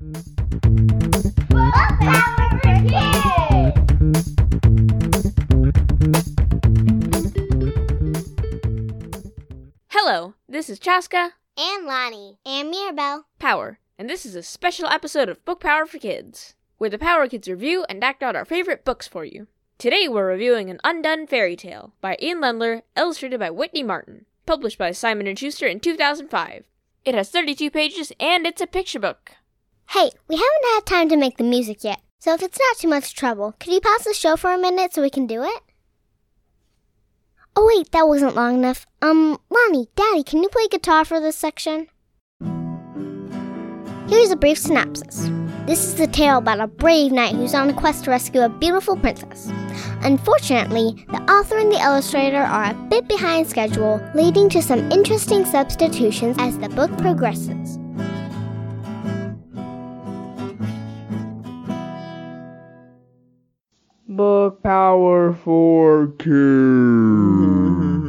Book Power for Kids! Hello, this is Chaska and Lonnie and Mirabelle Power, and this is a special episode of Book Power for Kids, where the Power Kids review and act out our favorite books for you. Today we're reviewing An Undone Fairy Tale by Ian Lendler, illustrated by Whitney Martin, published by Simon & Schuster in 2005. It has 32 pages and it's a picture book. Hey, we haven't had time to make the music yet, so if it's not too much trouble, could you pause the show for a minute so we can do it? Oh wait, that wasn't long enough. Lonnie, Daddy, can you play guitar for this section? Here's a brief synopsis. This is a tale about a brave knight who's on a quest to rescue a beautiful princess. Unfortunately, the author and the illustrator are a bit behind schedule, leading to some interesting substitutions as the book progresses. Book Power for Kids.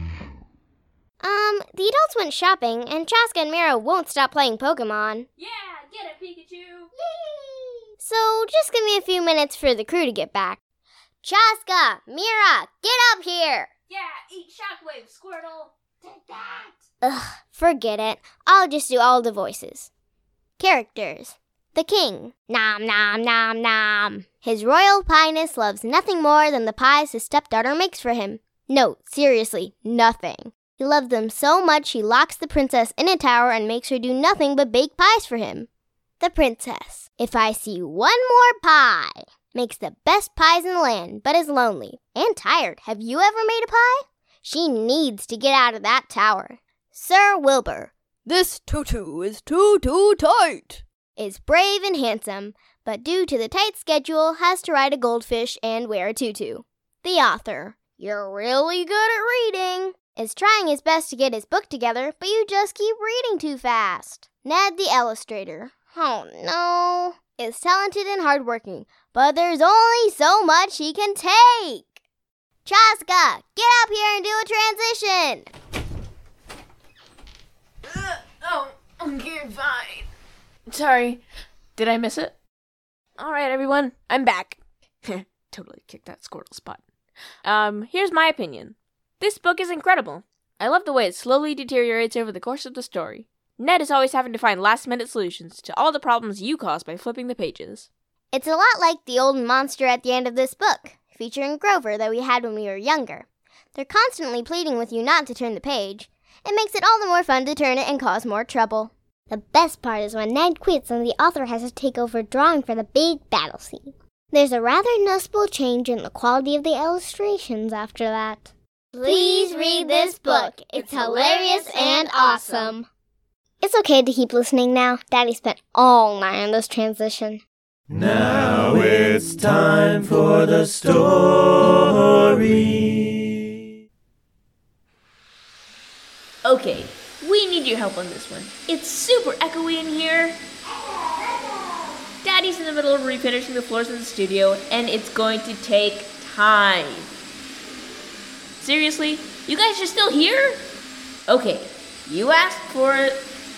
The adults went shopping, and Chaska and Mira won't stop playing Pokemon. Yeah, get it, Pikachu! Yay! So just give me a few minutes for the crew to get back. Chaska, Mira, get up here! Yeah, eat Shockwave, Squirtle! Take that! Ugh, forget it. I'll just do all the voices. Characters. The king. Nom nom nom nom. His Royal Highness loves nothing more than the pies his stepdaughter makes for him. No, seriously, nothing. He loves them so much he locks the princess in a tower and makes her do nothing but bake pies for him. The princess. If I see one more pie. Makes the best pies in the land, but is lonely and tired. Have you ever made a pie? She needs to get out of that tower. Sir Wilbur. This tutu is too tight. Is brave and handsome, but due to the tight schedule, has to ride a goldfish and wear a tutu. The author. You're really good at reading. Is trying his best to get his book together, but you just keep reading too fast. Ned the illustrator. Oh no. Is talented and hardworking, but there's only so much he can take. Chaska, get up here and do a transition. Okay, fine. Sorry, did I miss it? Alright, everyone, I'm back. Totally kicked that Squirtle spot. Here's my opinion. This book is incredible. I love the way it slowly deteriorates over the course of the story. Ned is always having to find last-minute solutions to all the problems you cause by flipping the pages. It's a lot like the old monster at the end of this book, featuring Grover that we had when we were younger. They're constantly pleading with you not to turn the page. It makes it all the more fun to turn it and cause more trouble. The best part is when Ned quits and the author has to take over drawing for the big battle scene. There's a rather noticeable change in the quality of the illustrations after that. Please read this book. It's hilarious and awesome. It's okay to keep listening now. Daddy spent all night on this transition. Now it's time for the story. Okay, we need your help on this one. It's super echoey in here. Daddy's in the middle of refinishing the floors in the studio, and it's going to take time. Seriously? You guys are still here? Okay, you asked for it.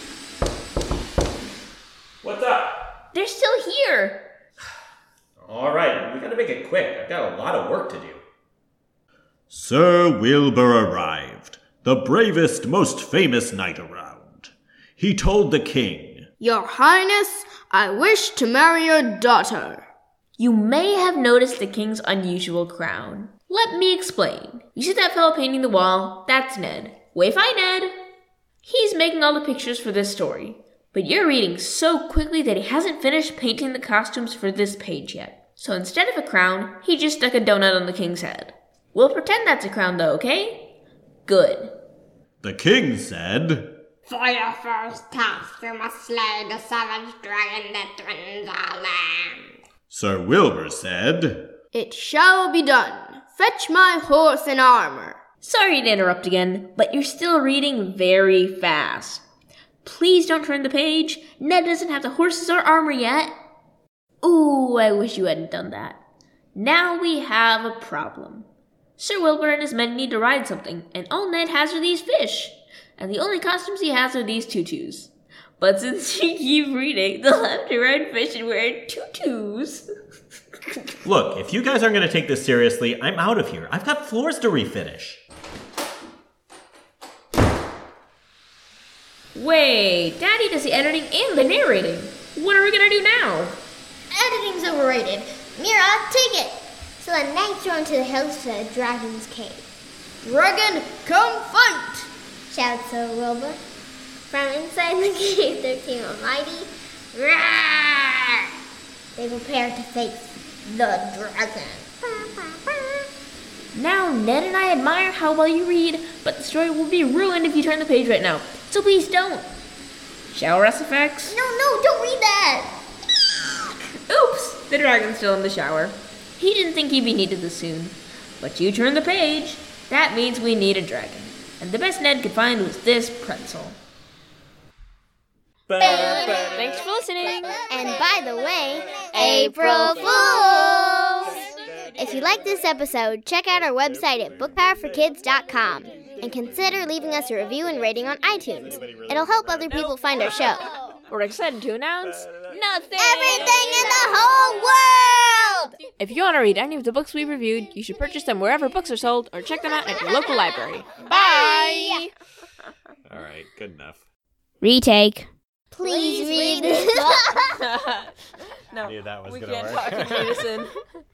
What's up? They're still here. Alright, we gotta make it quick. I've got a lot of work to do. Sir Wilbur arrived, the bravest, most famous knight around. He told the king, Your Highness, I wish to marry your daughter. You may have noticed the king's unusual crown. Let me explain. You see that fellow painting the wall? That's Ned. Wave hi, Ned. He's making all the pictures for this story. But you're reading so quickly that he hasn't finished painting the costumes for this page yet. So instead of a crown, he just stuck a donut on the king's head. We'll pretend that's a crown though, okay? Good. The king said, For your first task, you must slay the savage dragon that threatens our land. Sir Wilbur said, It shall be done. Fetch my horse and armor. Sorry to interrupt again, but you're still reading very fast. Please don't turn the page. Ned doesn't have the horses or armor yet. Ooh, I wish you hadn't done that. Now we have a problem. Sir Wilbur and his men need to ride something, and all Ned has are these fish. And the only costumes he has are these tutus. But since you keep reading, they'll have to ride fish and wear tutus. Look, if you guys aren't going to take this seriously, I'm out of here. I've got floors to refinish. Wait, Daddy does the editing and the narrating. What are we gonna do now? Editing's overrated. Mira, take it. So the knights rode to the hills to the dragon's cave. Dragon, come fight! Shouts Sir Wilbur. From inside the cave there came a mighty roar. They prepared to face the dragon. Now, Ned and I admire how well you read, but the story will be ruined if you turn the page right now. So please don't. Shower us effects? No, don't read that. Oops! The dragon's still in the shower. He didn't think he'd be needed this soon. But you turn the page. That means we need a dragon. And the best Ned could find was this pretzel. Thanks for listening. And by the way, April Fools! If you like this episode, check out our website at bookpowerforkids.com and consider leaving us a review and rating on iTunes. It'll help other people find our show. We're excited to announce nothing! Everything in the whole world! If you want to read any of the books we reviewed, you should purchase them wherever books are sold or check them out at your local library. Bye! All right, good enough. Retake. Please read this book. No, I knew that was we gonna can't work. talk in unison.